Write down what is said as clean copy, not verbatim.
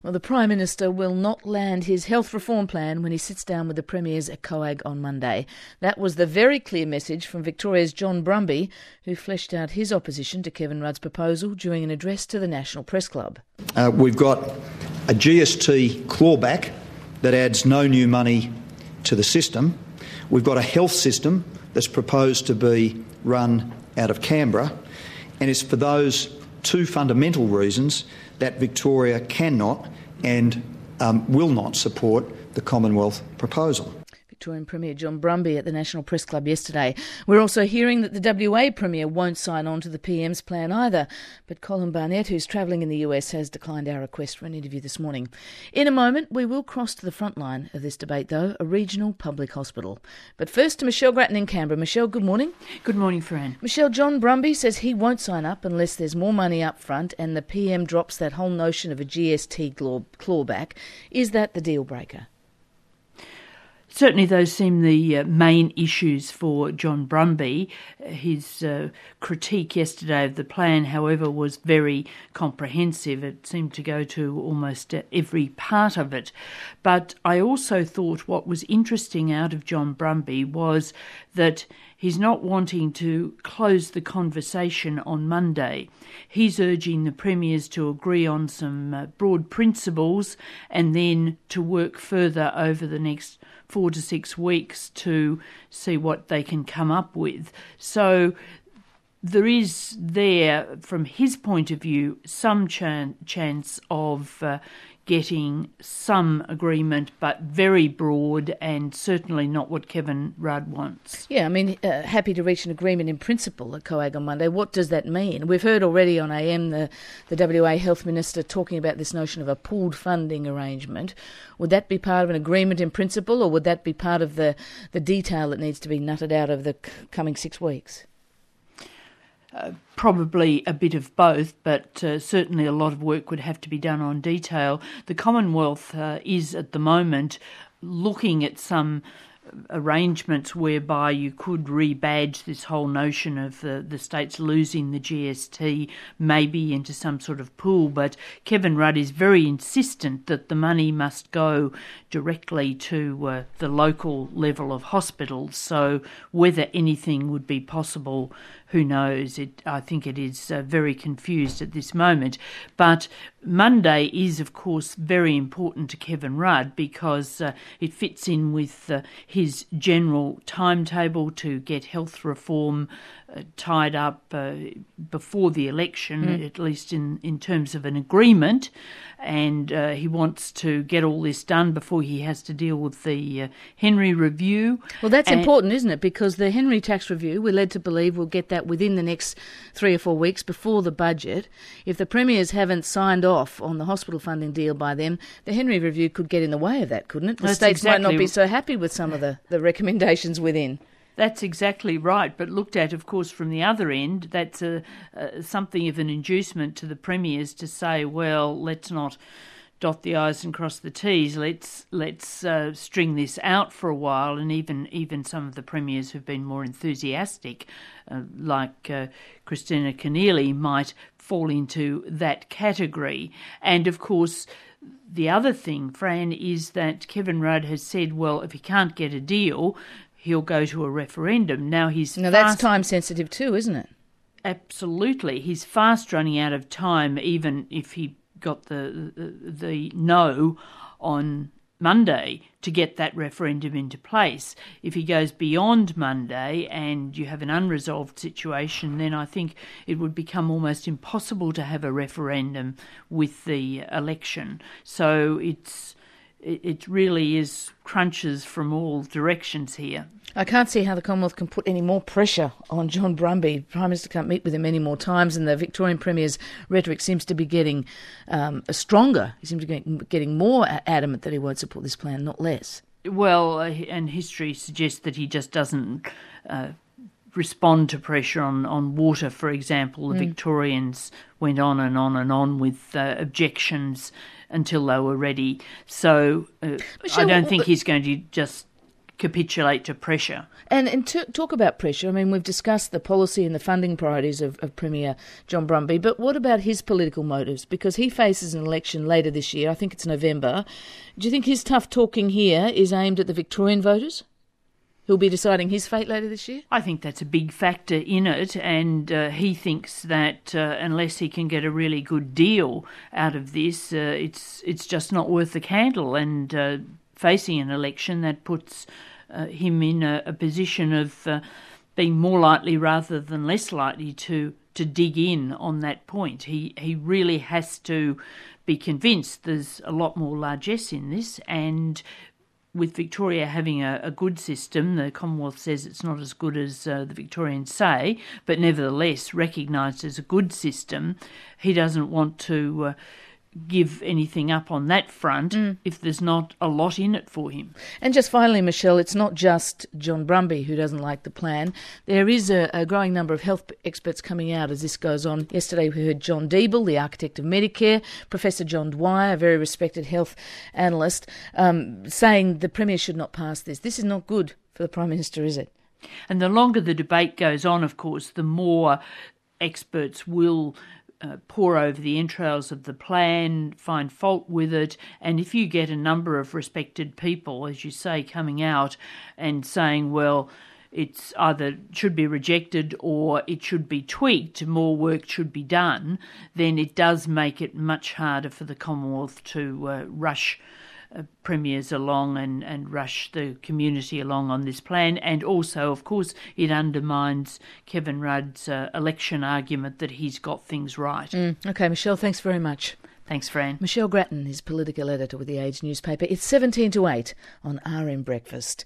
Well, the Prime Minister will not land his health reform plan when he sits down with the Premiers at COAG on Monday. That was the very clear message from Victoria's John Brumby, who fleshed out his opposition to Kevin Rudd's proposal during an address to the National Press Club. We've got a GST clawback that adds no new money to the system. We've got a health system that's proposed to be run out of Canberra, and it's for those two fundamental reasons that Victoria cannot and will not support the Commonwealth proposal. Victorian Premier John Brumby at the National Press Club yesterday. We're also hearing that the WA Premier won't sign on to the PM's plan either, but Colin Barnett, who's travelling in the US, has declined our request for an interview this morning. In a moment, we will cross to the front line of this debate, though, a regional public hospital. But first to Michelle Grattan in Canberra. Michelle, good morning. Good morning, Fran. Michelle, John Brumby says he won't sign up unless there's more money up front and the PM drops that whole notion of a GST clawback. Is that the deal breaker? Certainly those seem the main issues for John Brumby. His critique yesterday of the plan, however, was very comprehensive. It seemed to go to almost every part of it. But I also thought what was interesting out of John Brumby was that he's not wanting to close the conversation on Monday. He's urging the premiers to agree on some broad principles and then to work further over the next 4 to 6 weeks to see what they can come up with. So there is there, from his point of view, some chance of getting some agreement, but very broad and certainly not what Kevin Rudd wants. Yeah, I mean, happy to reach an agreement in principle at COAG on Monday. What does that mean? We've heard already on AM the WA Health Minister talking about this notion of a pooled funding arrangement. Would that be part of an agreement in principle, or would that be part of the detail that needs to be nutted out over the coming 6 weeks? Probably a bit of both, but certainly a lot of work would have to be done on detail. The Commonwealth is at the moment looking at some arrangements whereby you could rebadge this whole notion of the states losing the GST maybe into some sort of pool, but Kevin Rudd is very insistent that the money must go directly to the local level of hospitals. So whether anything would be possible, who knows? I think it is very confused at this moment. But Monday is, of course, very important to Kevin Rudd because it fits in with his general timetable to get health reform tied up before the election, at least in terms of an agreement. And he wants to get all this done before he has to deal with the Henry Review. Well, that's important, isn't it? Because the Henry Tax Review, we're led to believe we'll get that within the next 3 or 4 weeks before the budget. If the premiers haven't signed off on the hospital funding deal by then, the Henry Review could get in the way of that, couldn't it? The states might not be so happy with some of the recommendations within. That's exactly right, but looked at, of course, from the other end, that's something of an inducement to the premiers to say, well, let's not dot the I's and cross the T's. Let's string this out for a while, and even some of the premiers who've been more enthusiastic, like Christina Keneally, might fall into that category. And of course, the other thing, Fran, is that Kevin Rudd has said, well, if he can't get a deal, he'll go to a referendum. Now that's time sensitive too, isn't it? Absolutely. He's fast running out of time, even if he got the no on Monday to get that referendum into place. If he goes beyond Monday and you have an unresolved situation, then I think it would become almost impossible to have a referendum with the election. So it really is crunches from all directions here. I can't see how the Commonwealth can put any more pressure on John Brumby. The Prime Minister can't meet with him any more times, and the Victorian Premier's rhetoric seems to be getting stronger. He seems to be getting more adamant that he won't support this plan, not less. Well, and history suggests that he just doesn't respond to pressure on water, for example. The Victorians went on and on and on with objections until they were ready. So I don't think he's going to just capitulate to pressure. And talk about pressure, I mean, we've discussed the policy and the funding priorities of Premier John Brumby, but what about his political motives? Because he faces an election later this year, I think it's November. Do you think his tough talking here is aimed at the Victorian voters who'll be deciding his fate later this year? I think that's a big factor in it, and he thinks that unless he can get a really good deal out of this, it's just not worth the candle, and facing an election that puts him in a position of being more likely rather than less likely to dig in on that point. He really has to be convinced there's a lot more largesse in this, and with Victoria having a good system, the Commonwealth says it's not as good as the Victorians say, but nevertheless recognised as a good system, he doesn't want to give anything up on that front if there's not a lot in it for him. And just finally, Michelle, it's not just John Brumby who doesn't like the plan. There is a growing number of health experts coming out as this goes on. Yesterday we heard John Deeble, the architect of Medicare, Professor John Dwyer, a very respected health analyst, saying the Premier should not pass this. This is not good for the Prime Minister, is it? And the longer the debate goes on, of course, the more experts will pore over the entrails of the plan, find fault with it, and if you get a number of respected people, as you say, coming out and saying, well, it's either should be rejected or it should be tweaked, more work should be done, then it does make it much harder for the Commonwealth to rush premiers along and rush the community along on this plan. And also, of course, it undermines Kevin Rudd's election argument that he's got things right. OK, Michelle, thanks very much. Thanks, Fran. Michelle Grattan is political editor with The Age newspaper. It's 7 to 8 on RM Breakfast.